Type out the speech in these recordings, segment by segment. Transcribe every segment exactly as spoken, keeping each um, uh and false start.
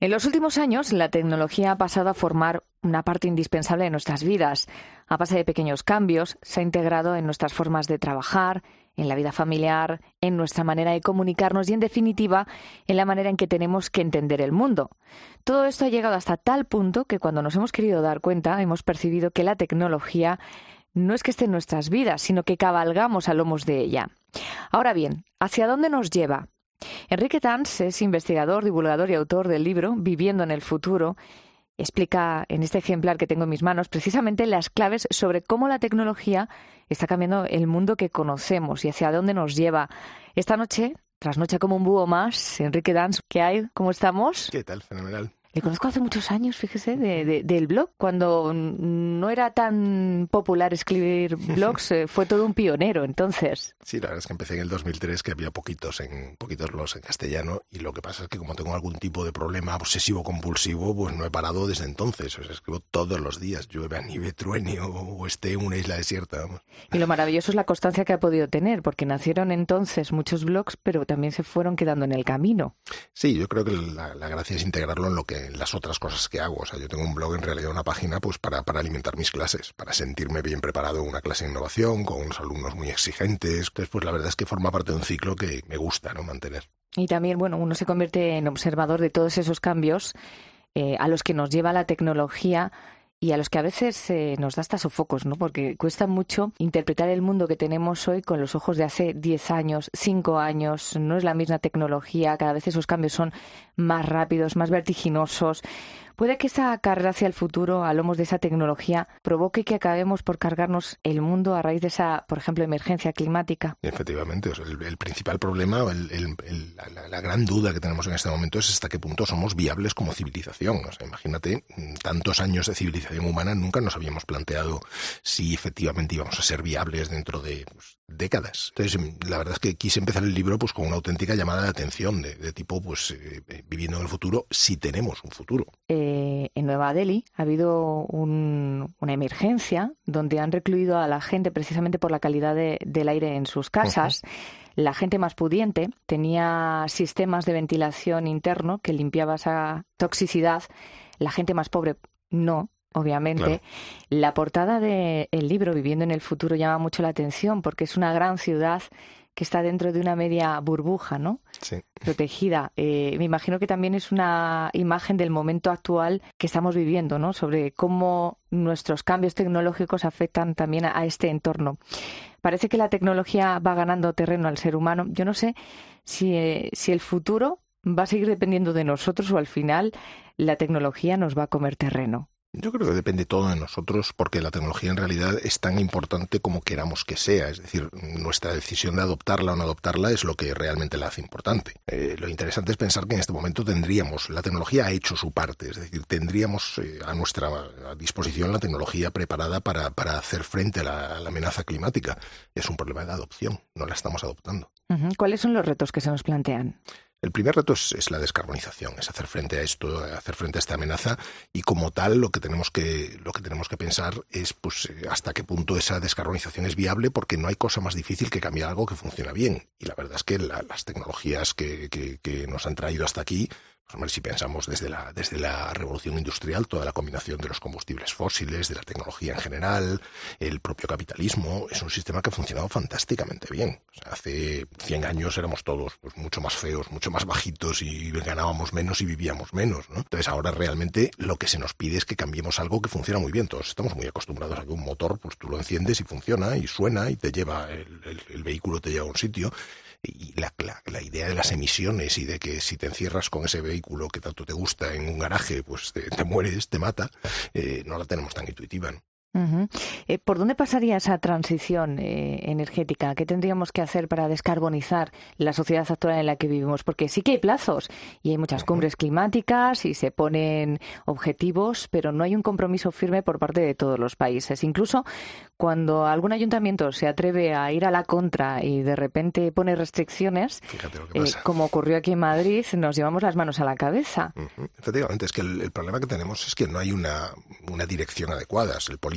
En los últimos años, la tecnología ha pasado a formar una parte indispensable de nuestras vidas. A base de pequeños cambios, se ha integrado en nuestras formas de trabajar, en la vida familiar, en nuestra manera de comunicarnos y, en definitiva, en la manera en que tenemos que entender el mundo. Todo esto ha llegado hasta tal punto que cuando nos hemos querido dar cuenta, hemos percibido que la tecnología no es que esté en nuestras vidas, sino que cabalgamos a lomos de ella. Ahora bien, ¿hacia dónde nos lleva? Enrique Tans es investigador, divulgador y autor del libro Viviendo en el futuro. Explica en este ejemplar que tengo en mis manos precisamente las claves sobre cómo la tecnología está cambiando el mundo que conocemos y hacia dónde nos lleva. Esta noche, trasnocha como un búho más, Enrique Tans, ¿qué hay? ¿Cómo estamos? ¿Qué tal? Fenomenal. Le conozco hace muchos años, fíjese, de, de, del blog. Cuando no era tan popular escribir blogs, eh, fue todo un pionero, entonces. Sí, la verdad es que empecé en el dos mil tres, que había poquitos en poquitos blogs en castellano, y lo que pasa es que como tengo algún tipo de problema obsesivo-compulsivo, pues no he parado desde entonces. O sea, escribo todos los días, llueve, nieve, truene o, o esté en una isla desierta. Vamos. Y lo maravilloso es la constancia que ha podido tener, porque nacieron entonces muchos blogs, pero también se fueron quedando en el camino. Sí, yo creo que la, la gracia es integrarlo en lo que en las otras cosas que hago. O sea, yo tengo un blog, en realidad una página, pues para, para alimentar mis clases, para sentirme bien preparado en una clase de innovación, con unos alumnos muy exigentes. Entonces, pues la verdad es que forma parte de un ciclo que me gusta, ¿no?, mantener. Y también, bueno, uno se convierte en observador de todos esos cambios eh, a los que nos lleva la tecnología y a los que a veces eh, nos da hasta sofocos, ¿no? Porque cuesta mucho interpretar el mundo que tenemos hoy con los ojos de hace diez años, cinco años. No es la misma tecnología, cada vez esos cambios son más rápidos, más vertiginosos. Puede que esa carrera hacia el futuro, a lomos de esa tecnología, provoque que acabemos por cargarnos el mundo a raíz de esa, por ejemplo, emergencia climática. Efectivamente, o sea, el, el principal problema, el, el, el, la, la gran duda que tenemos en este momento es hasta qué punto somos viables como civilización. O sea, imagínate, tantos años de civilización humana, nunca nos habíamos planteado si efectivamente íbamos a ser viables dentro de pues, décadas. Entonces, la verdad es que quise empezar el libro pues con una auténtica llamada de atención de, de tipo, pues, eh, viviendo en el futuro, si tenemos un futuro. Eh, en Nueva Delhi ha habido un, una emergencia donde han recluido a la gente precisamente por la calidad de, del aire en sus casas. Uh-huh. La gente más pudiente tenía sistemas de ventilación interno que limpiaba esa toxicidad. La gente más pobre no. Obviamente, claro. La portada del libro Viviendo en el futuro llama mucho la atención porque es una gran ciudad que está dentro de una media burbuja, ¿no? Sí. Protegida. Eh, me imagino que también es una imagen del momento actual que estamos viviendo, ¿no? Sobre cómo nuestros cambios tecnológicos afectan también a, a este entorno. Parece que la tecnología va ganando terreno al ser humano. Yo no sé si, eh, si el futuro va a seguir dependiendo de nosotros o al final la tecnología nos va a comer terreno. Yo creo que depende todo de nosotros porque la tecnología en realidad es tan importante como queramos que sea. Es decir, nuestra decisión de adoptarla o no adoptarla es lo que realmente la hace importante. Eh, lo interesante es pensar que en este momento tendríamos, la tecnología ha hecho su parte, es decir, tendríamos eh, a nuestra a disposición la tecnología preparada para, para hacer frente a la, a la amenaza climática. Es un problema de adopción, no la estamos adoptando. Uh-huh. ¿Cuáles son los retos que se nos plantean? El primer reto es, es la descarbonización, es hacer frente a esto, hacer frente a esta amenaza y como tal lo que tenemos que lo que tenemos que pensar es pues hasta qué punto esa descarbonización es viable porque no hay cosa más difícil que cambiar algo que funciona bien y la verdad es que la, las tecnologías que, que, que nos han traído hasta aquí, pues hombre, si pensamos desde la desde la revolución industrial, toda la combinación de los combustibles fósiles, de la tecnología en general, el propio capitalismo, es un sistema que ha funcionado fantásticamente bien. O sea, hace cien años éramos todos pues mucho más feos, mucho más bajitos y ganábamos menos y vivíamos menos, ¿no? Entonces ahora realmente lo que se nos pide es que cambiemos algo que funciona muy bien. Todos estamos muy acostumbrados a que un motor, pues tú lo enciendes y funciona y suena y te lleva, el, el, el vehículo te lleva a un sitio. Y la, la, la idea de las emisiones y de que si te encierras con ese vehículo que tanto te gusta en un garaje, pues te, te mueres, te mata, eh, no la tenemos tan intuitiva, ¿no? Uh-huh. Eh, ¿Por dónde pasaría esa transición eh, energética? ¿Qué tendríamos que hacer para descarbonizar la sociedad actual en la que vivimos? Porque sí que hay plazos y hay muchas cumbres climáticas y se ponen objetivos, pero no hay un compromiso firme por parte de todos los países. Incluso cuando algún ayuntamiento se atreve a ir a la contra y de repente pone restricciones, Fíjate lo que eh, pasa. como ocurrió aquí en Madrid, nos llevamos las manos a la cabeza. Uh-huh. Efectivamente, es que el, el problema que tenemos es que no hay una, una dirección adecuada. El político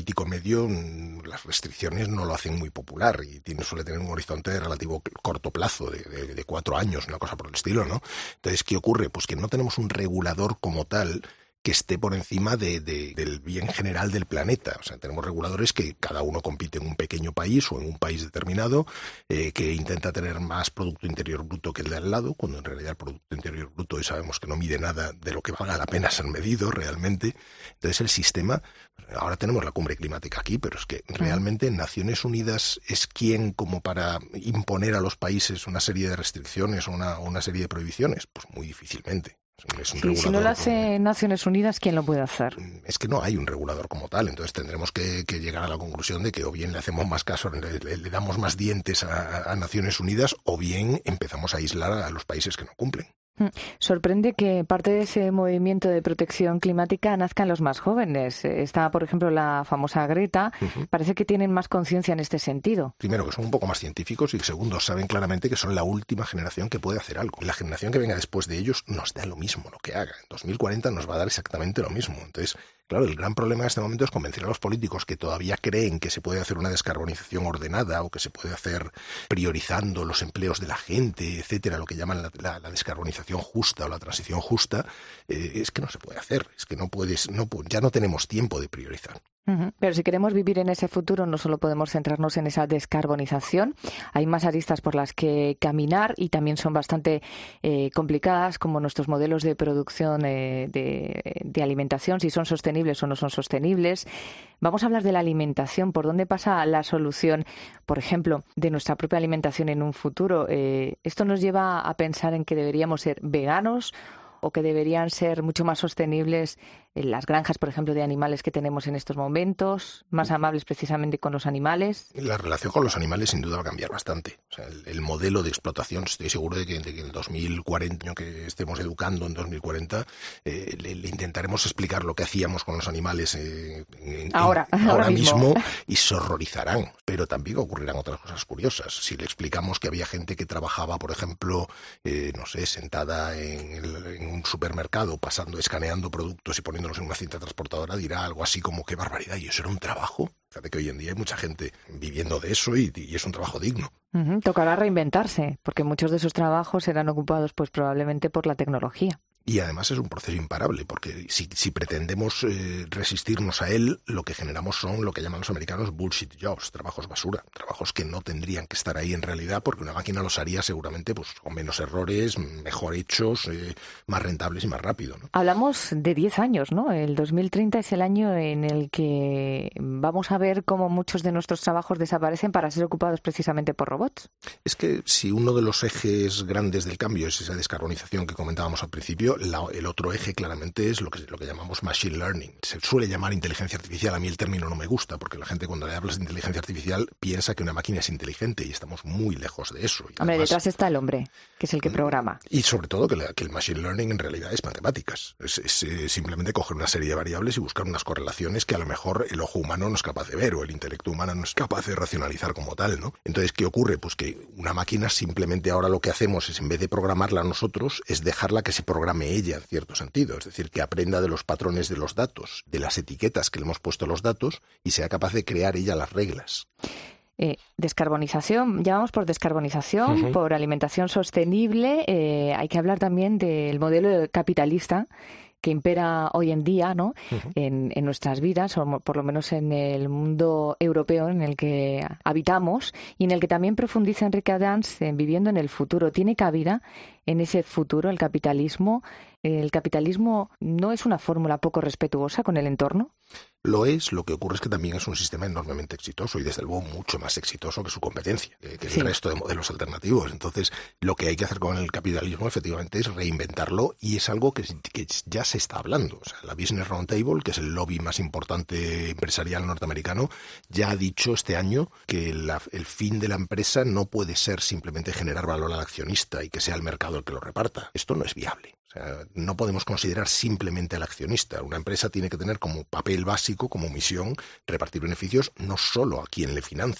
político medio las restricciones no lo hacen muy popular y tiene, suele tener un horizonte de relativo corto plazo, de, de, de cuatro años, una cosa por el estilo, ¿no? Entonces, ¿qué ocurre? Pues que no tenemos un regulador como tal que esté por encima de, de, del bien general del planeta. O sea, tenemos reguladores que cada uno compite en un pequeño país o en un país determinado, eh, que intenta tener más Producto Interior Bruto que el de al lado, cuando en realidad el Producto Interior Bruto hoy sabemos que no mide nada de lo que valga la pena ser medido realmente. Entonces el sistema, ahora tenemos la cumbre climática aquí, pero es que realmente Naciones Unidas es quien como para imponer a los países una serie de restricciones o una, una serie de prohibiciones, pues muy difícilmente. Es un sí, si no lo hace como... Naciones Unidas, ¿quién lo puede hacer? Es que no hay un regulador como tal, entonces tendremos que, que llegar a la conclusión de que o bien le hacemos más caso, le, le, le damos más dientes a, a Naciones Unidas, o bien empezamos a aislar a los países que no cumplen. Sorprende que parte de ese movimiento de protección climática nazca en los más jóvenes. Está, por ejemplo, la famosa Greta. Uh-huh. Parece que tienen más conciencia en este sentido. Primero, que son un poco más científicos y segundo, saben claramente que son la última generación que puede hacer algo. La generación que venga después de ellos nos da lo mismo lo que haga. En dos mil cuarenta nos va a dar exactamente lo mismo. Entonces, claro, el gran problema en este momento es convencer a los políticos que todavía creen que se puede hacer una descarbonización ordenada o que se puede hacer priorizando los empleos de la gente, etcétera, lo que llaman la, la, la descarbonización justa o la transición justa, eh, es que no se puede hacer, es que no puedes, no, ya no tenemos tiempo de priorizar. Uh-huh. Pero si queremos vivir en ese futuro, no solo podemos centrarnos en esa descarbonización, hay más aristas por las que caminar y también son bastante eh, complicadas, como nuestros modelos de producción eh, de, de alimentación, si son sostenibles o no son sostenibles. Vamos a hablar de la alimentación, ¿por dónde pasa la solución, por ejemplo, de nuestra propia alimentación en un futuro? Eh, esto nos lleva a pensar en que deberíamos ser veganos o que deberían ser mucho más sostenibles en las granjas, por ejemplo, de animales que tenemos en estos momentos, más amables precisamente con los animales. La relación con los animales sin duda va a cambiar bastante. O sea, el, el modelo de explotación, estoy seguro de que, de que en el dos mil cuarenta, que estemos educando en dos mil cuarenta, eh, le, le intentaremos explicar lo que hacíamos con los animales eh, en, ahora, en, ahora, ahora mismo. mismo y se horrorizarán. Pero también ocurrirán otras cosas curiosas. Si le explicamos que había gente que trabajaba, por ejemplo, eh, no sé, sentada en, el, en un supermercado, pasando, escaneando productos y poniendo en una cinta transportadora, dirá algo así como qué barbaridad, ¿y eso era un trabajo? Fíjate que hoy en día hay mucha gente viviendo de eso y, y es un trabajo digno. Uh-huh. Tocará reinventarse, porque muchos de esos trabajos serán ocupados pues probablemente por la tecnología. Y además es un proceso imparable, porque si, si pretendemos eh, resistirnos a él, lo que generamos son lo que llaman los americanos bullshit jobs, trabajos basura, trabajos que no tendrían que estar ahí en realidad, porque una máquina los haría seguramente pues con menos errores, mejor hechos, eh, más rentables y más rápido, ¿no? Hablamos de diez años, ¿no? El dos mil treinta es el año en el que vamos a ver cómo muchos de nuestros trabajos desaparecen para ser ocupados precisamente por robots. Es que si uno de los ejes grandes del cambio es esa descarbonización que comentábamos al principio, La, el otro eje claramente es lo que, lo que llamamos machine learning. Se suele llamar inteligencia artificial. A mí el término no me gusta porque la gente cuando le hablas de inteligencia artificial piensa que una máquina es inteligente y estamos muy lejos de eso. Y Hombre, además, detrás está el hombre, que es el que programa. Y sobre todo que, la, que el machine learning en realidad es matemáticas. Es, es, es simplemente coger una serie de variables y buscar unas correlaciones que a lo mejor el ojo humano no es capaz de ver o el intelecto humano no es capaz de racionalizar como tal, ¿no? Entonces, ¿qué ocurre? Pues que una máquina simplemente ahora lo que hacemos es, en vez de programarla nosotros, es dejarla que se programe ella, en cierto sentido. Es decir, que aprenda de los patrones de los datos, de las etiquetas que le hemos puesto a los datos y sea capaz de crear ella las reglas. Eh, descarbonización, ya vamos por descarbonización, uh-huh. por alimentación sostenible. Eh, hay que hablar también del modelo capitalista que impera hoy en día, ¿no? Uh-huh. en, en nuestras vidas, o por lo menos en el mundo europeo en el que habitamos y en el que también profundiza Enrique Adams en Viviendo en el futuro. ¿Tiene cabida en ese futuro el capitalismo? ¿El capitalismo no es una fórmula poco respetuosa con el entorno? Lo es, lo que ocurre es que también es un sistema enormemente exitoso y desde luego mucho más exitoso que su competencia, que, que sí. el resto de modelos alternativos. Entonces, lo que hay que hacer con el capitalismo efectivamente es reinventarlo y es algo que, que ya se está hablando. O sea, la Business Roundtable, que es el lobby más importante empresarial norteamericano, ya ha dicho este año que la, el fin de la empresa no puede ser simplemente generar valor al accionista y que sea el mercado el que lo reparta. Esto no es viable. O sea, no podemos considerar simplemente al accionista. Una empresa tiene que tener como papel básico, como misión, repartir beneficios no solo a quien le financia,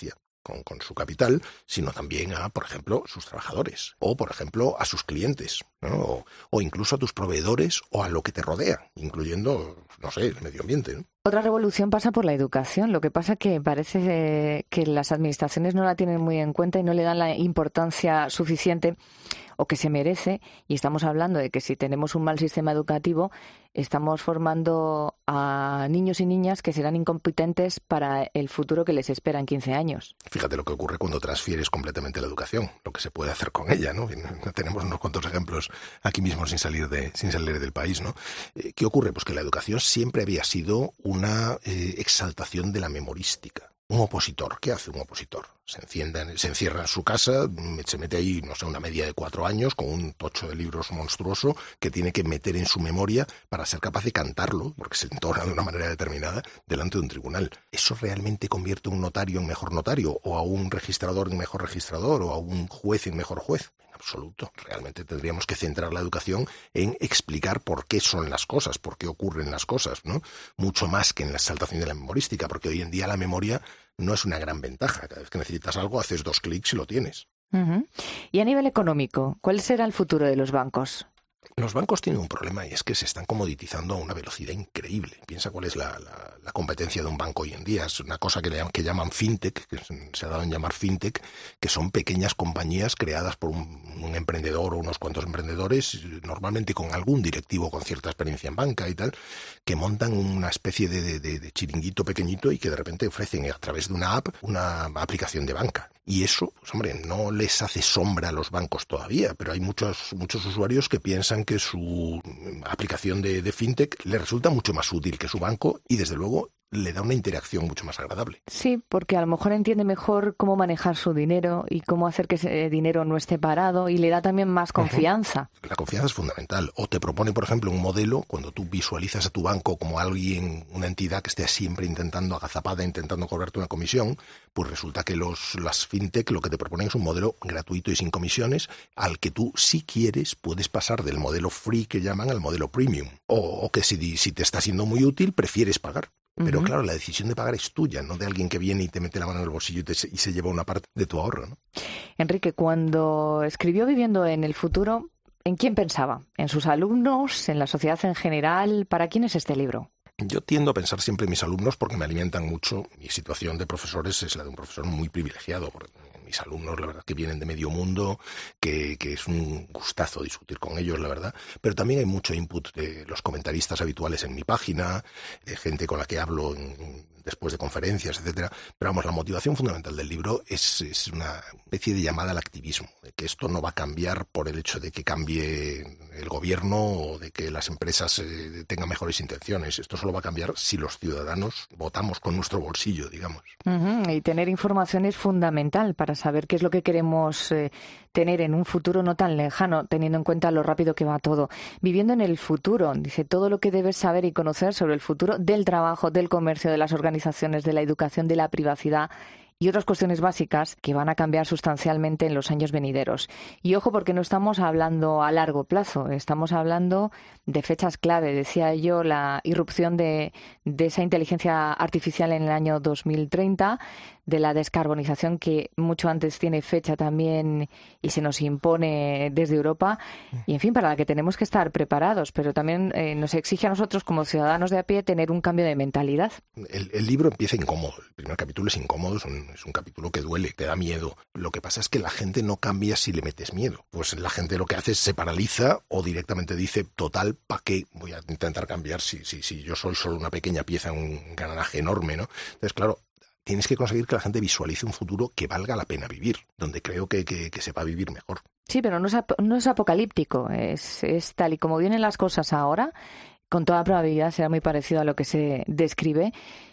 con, con su capital, sino también a, por ejemplo, sus trabajadores, o, por ejemplo, a sus clientes, ¿no? o, o incluso a tus proveedores o a lo que te rodea, incluyendo, no sé, el medio ambiente, ¿no? Otra revolución pasa por la educación. Lo que pasa que parece que las administraciones no la tienen muy en cuenta y no le dan la importancia suficiente o que se merece, y estamos hablando de que si tenemos un mal sistema educativo, estamos formando a niños y niñas que serán incompetentes para el futuro que les espera en quince años. Fíjate lo que ocurre cuando transfieres completamente la educación, lo que se puede hacer con ella, ¿no? Tenemos unos cuantos ejemplos aquí mismo sin salir de, sin salir del país, ¿no? ¿Qué ocurre? Pues que la educación siempre había sido una eh, exaltación de la memorística. Un opositor, ¿qué hace un opositor? Se encienda, se encierra en su casa, se mete ahí, no sé, una media de cuatro años con un tocho de libros monstruoso que tiene que meter en su memoria para ser capaz de cantarlo, porque se entona de una manera determinada, delante de un tribunal. ¿Eso realmente convierte a un notario en mejor notario, o a un registrador en mejor registrador, o a un juez en mejor juez? En absoluto. Realmente tendríamos que centrar la educación en explicar por qué son las cosas, por qué ocurren las cosas, ¿no? Mucho más que en la exaltación de la memorística, porque hoy en día la memoria no es una gran ventaja. Cada vez que necesitas algo, haces dos clics y lo tienes. Uh-huh. Y a nivel económico, ¿cuál será el futuro de los bancos? Los bancos tienen un problema, y es que se están comoditizando a una velocidad increíble. Piensa cuál es la, la, la competencia de un banco hoy en día. Es una cosa que, le, que llaman fintech, que se ha dado en llamar fintech, que son pequeñas compañías creadas por un, un emprendedor o unos cuantos emprendedores, normalmente con algún directivo con cierta experiencia en banca y tal, que montan una especie de, de, de chiringuito pequeñito y que de repente ofrecen a través de una app una aplicación de banca. Y eso, pues hombre, no les hace sombra a los bancos todavía, pero hay muchos, muchos usuarios que piensan que su aplicación de, de fintech les resulta mucho más útil que su banco y, desde luego, le da una interacción mucho más agradable. Sí, porque a lo mejor entiende mejor cómo manejar su dinero y cómo hacer que ese dinero no esté parado, y le da también más confianza. Uh-huh. La confianza es fundamental. O te propone, por ejemplo, un modelo, cuando tú visualizas a tu banco como alguien, una entidad que esté siempre intentando, agazapada, intentando cobrarte una comisión, pues resulta que los las fintech lo que te proponen es un modelo gratuito y sin comisiones, al que tú, si quieres, puedes pasar del modelo free, que llaman, al modelo premium. O, o que si, si te está siendo muy útil, prefieres pagar. Pero uh-huh. claro, la decisión de pagar es tuya, no de alguien que viene y te mete la mano en el bolsillo y, te, y se lleva una parte de tu ahorro, ¿no? Enrique, cuando escribió Viviendo en el futuro, ¿en quién pensaba? ¿En sus alumnos? ¿En la sociedad en general? ¿Para quién es este libro? Yo tiendo a pensar siempre en mis alumnos porque me alimentan mucho. Mi situación de profesores es la de un profesor muy privilegiado, porque mis alumnos, la verdad, que vienen de medio mundo, que, que es un gustazo discutir con ellos, la verdad. Pero también hay mucho input de los comentaristas habituales en mi página, de gente con la que hablo en, después de conferencias, etcétera. Pero vamos, la motivación fundamental del libro es, es una especie de llamada al activismo, de que esto no va a cambiar por el hecho de que cambie el gobierno o de que las empresas eh, tengan mejores intenciones. Esto solo va a cambiar si los ciudadanos votamos con nuestro bolsillo, digamos. Uh-huh. Y tener información es fundamental para saber qué es lo que queremos eh, tener en un futuro no tan lejano, teniendo en cuenta lo rápido que va todo. Viviendo en el futuro, dice, todo lo que debes saber y conocer sobre el futuro del trabajo, del comercio, de las organizaciones, de la educación, de la privacidad y otras cuestiones básicas que van a cambiar sustancialmente en los años venideros. Y ojo, porque no estamos hablando a largo plazo, estamos hablando de fechas clave. Decía yo, la irrupción de, de esa inteligencia artificial en el año dos mil treinta, de la descarbonización que mucho antes tiene fecha también y se nos impone desde Europa, y en fin, para la que tenemos que estar preparados, pero también eh, nos exige a nosotros como ciudadanos de a pie tener un cambio de mentalidad. El, el libro empieza incómodo, el primer capítulo es incómodo, es un, es un capítulo que duele, te da miedo. Lo que pasa es que la gente no cambia si le metes miedo, pues la gente lo que hace es se paraliza o directamente dice, total, ¿para qué voy a intentar cambiar si, si, si yo soy solo una pequeña pieza en un engranaje enorme, ¿no? Entonces, claro, tienes que conseguir que la gente visualice un futuro que valga la pena vivir, donde creo que, que, que se va a vivir mejor. Sí, pero no es, ap- no es apocalíptico, es, es tal y como vienen las cosas ahora, con toda probabilidad será muy parecido a lo que se describe,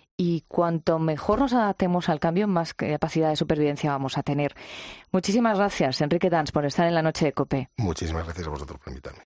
y cuanto mejor nos adaptemos al cambio, más capacidad de supervivencia vamos a tener. Muchísimas gracias, Enrique Dans, por estar en la noche de COPE. Muchísimas gracias a vosotros por invitarme.